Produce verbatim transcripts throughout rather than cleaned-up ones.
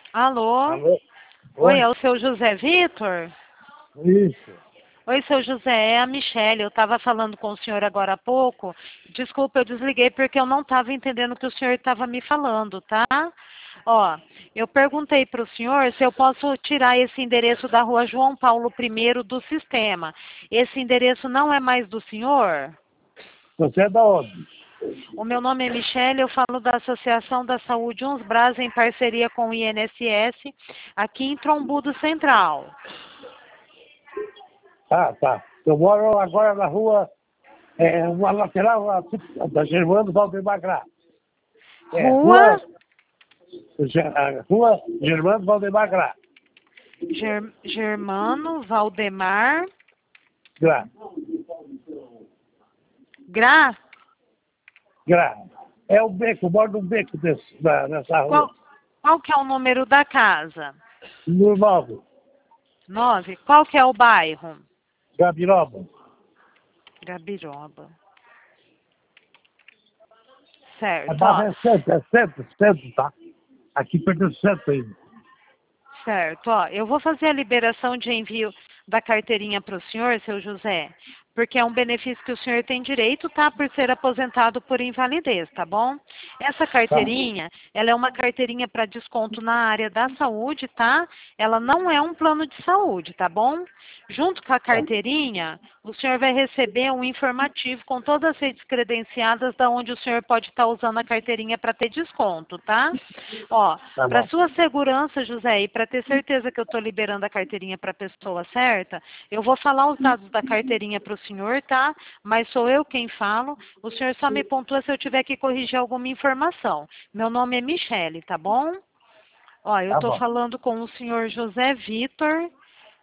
Alô? Alô? Oi, Oi? é o seu José Vitor? Isso. Oi, seu José, é a Michele. Eu estava falando com o senhor agora há pouco. Desculpa, eu desliguei porque eu não estava entendendo o que o senhor estava me falando, tá? Ó, eu perguntei para o senhor se eu posso tirar esse endereço da rua João Paulo I do sistema. Esse endereço não é mais do senhor? Você é da onde? O meu nome é Michele, eu falo da Associação da Saúde Uns Braz em parceria com o I N S S, aqui em Trombudo Central. Ah, tá. Eu moro agora na rua, é, uma lateral a- da Germano Valdemar Gra. É, rua, Rua Ge- a rua Germano Valdemar Gra. Ger- Germano Valdemar Gra. Gra. Gra. É o beco, eu moro num beco desse, na, nessa rua. Qual, qual que é o número da casa? No Novo, Nove. Qual que é o bairro? Gabiroba. Gabiroba. A Certo, ó. barra é centro, é centro, centro, tá? Aqui perto do centro ainda. Certo, ó. Eu vou fazer a liberação de envio da carteirinha para o senhor, seu José, porque é um benefício que o senhor tem direito, tá? Por ser aposentado por invalidez, tá bom? Essa Tá? carteirinha, ela é uma carteirinha para desconto na área da saúde, tá? Ela não é um plano de saúde, tá bom? Junto com a Tá, carteirinha, o senhor vai receber um informativo com todas as redes credenciadas da onde o senhor pode estar usando a carteirinha para ter desconto, tá? Ó, tá para bom. sua segurança, José, e para ter certeza que eu estou liberando a carteirinha para a pessoa certa, eu vou falar os dados da carteirinha para o senhor, tá? Mas sou eu quem falo. O senhor só me pontua se eu tiver que corrigir alguma informação. Meu nome é Michele, tá bom? Ó, eu Tá estou bom. falando com o senhor José Vitor.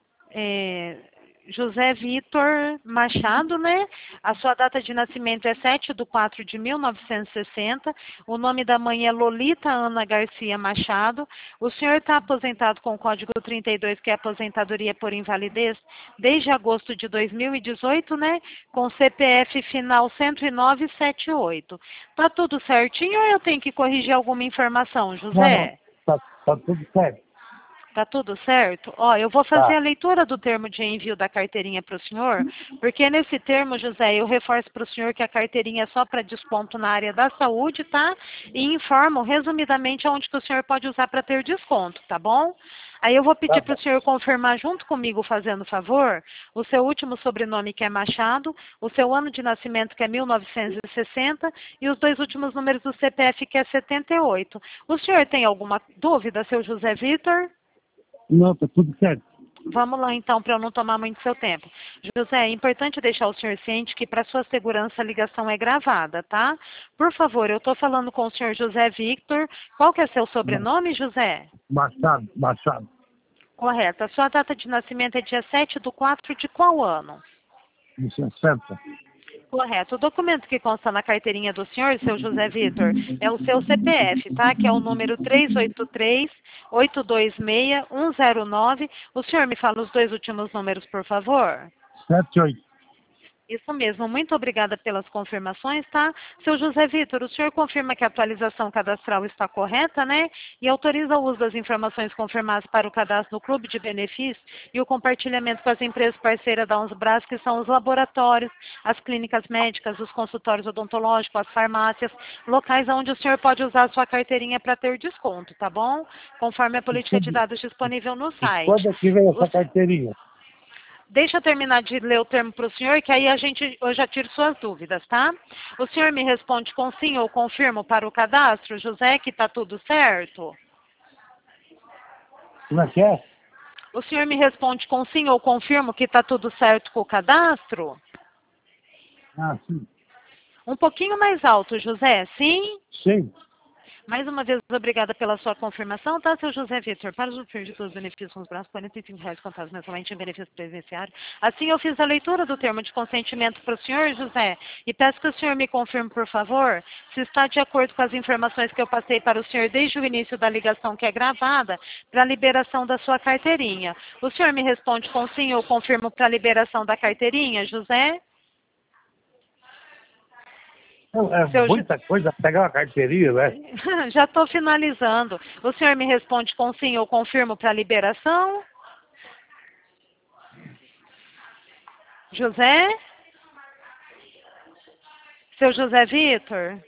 É, José Vitor Machado, né? A sua data de nascimento é sete de quatro de mil novecentos e sessenta. O nome da mãe é Lolita Ana Garcia Machado. O senhor está aposentado com o código trinta e dois, que é aposentadoria por invalidez, desde agosto de dois mil e dezoito, né? Com C P F final zero nove sete oito. Tá tudo certinho ou eu tenho que corrigir alguma informação, Não, não. José? Tá, tá tudo certo. Tá tudo certo? Ó, eu vou fazer a Tá. leitura do termo de envio da carteirinha para o senhor, porque nesse termo, José, eu reforço para o senhor que a carteirinha é só para desconto na área da saúde, tá? E informo resumidamente aonde que o senhor pode usar para ter desconto, tá bom? Aí eu vou Tá pedir para bom. o senhor confirmar junto comigo, fazendo favor, o seu último sobrenome, que é Machado, o seu ano de nascimento, que é mil novecentos e sessenta, e os dois últimos números do C P F, que é setenta e oito. O senhor tem alguma dúvida, seu José Vitor? Não, tá tudo certo. Vamos lá então, para eu não tomar muito seu tempo. José, é importante deixar o senhor ciente que para sua segurança a ligação é gravada, tá? Por favor, eu estou falando com o senhor José Victor. Qual que é seu sobrenome, José? Machado, Machado. Correto. A sua data de nascimento é dia sete do quatro de qual ano? De sessenta. Correto. O documento que consta na carteirinha do senhor, seu José Vitor, é o seu C P F, tá? Que é o número três oito três, oito dois seis, um zero nove. O senhor me fala os dois últimos números, por favor? Sete, oito. Isso mesmo, muito obrigada pelas confirmações, tá? Seu José Vitor, o senhor confirma que a atualização cadastral está correta, né? E autoriza o uso das informações confirmadas para o cadastro no Clube de Benefícios e o compartilhamento com as empresas parceiras da Unsbras, que são os laboratórios, as clínicas médicas, os consultórios odontológicos, as farmácias, locais onde o senhor pode usar a sua carteirinha para ter desconto, tá bom? Conforme a E política de quando, dados disponível no e site. quando é que vem O essa carteirinha? Deixa eu terminar de ler o termo para o senhor, que aí a gente, eu já tiro suas dúvidas, tá? O senhor me responde com sim ou confirmo para o cadastro, José, que está tudo certo? Como é que é? O senhor me responde com sim ou confirmo que está tudo certo com o cadastro? Ah, sim. Um pouquinho mais alto, José, sim? Sim. Mais uma vez, obrigada pela sua confirmação, tá, seu José Vitor? Para os perdidos dos benefícios com os braços, quarenta e cinco reais contados mensalmente em benefício previdenciário. Assim, eu fiz a leitura do termo de consentimento para o senhor, José, e peço que o senhor me confirme, por favor, se está de acordo com as informações que eu passei para o senhor desde o início da ligação, que é gravada, para a liberação da sua carteirinha. O senhor me responde com sim ou confirmo para a liberação da carteirinha, José? É Seu Ju- muita coisa, pegar uma carteirinha, né? Já estou finalizando. O senhor me responde com sim, eu confirmo para liberação? José? Seu José Vitor?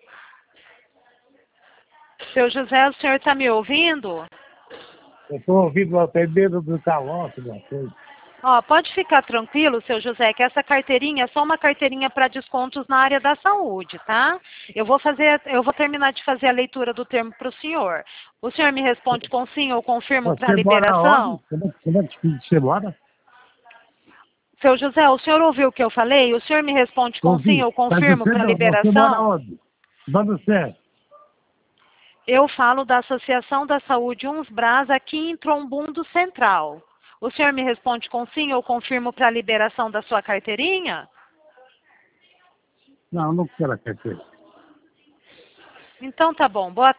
Seu José, o senhor está me ouvindo? Eu estou ouvindo até medo do calote, uma coisa. Ó, pode ficar tranquilo, seu José, que essa carteirinha é só uma carteirinha para descontos na área da saúde, tá? Eu vou fazer, eu vou terminar de fazer a leitura do termo para o senhor. O senhor me responde com sim, eu confirmo para Você mora liberação? onde? Como é, como é que você mora? Seu José, o senhor ouviu o que eu falei? O senhor me responde com sim, Ouvi. eu Mas confirmo você para não, você mora liberação? onde? Manda você. Eu falo da Associação da Saúde Uns Brás aqui em Trombundo Central. O senhor me responde com sim, eu confirmo para liberação da sua carteirinha? Não, não quero a carteira. Então tá bom. Boa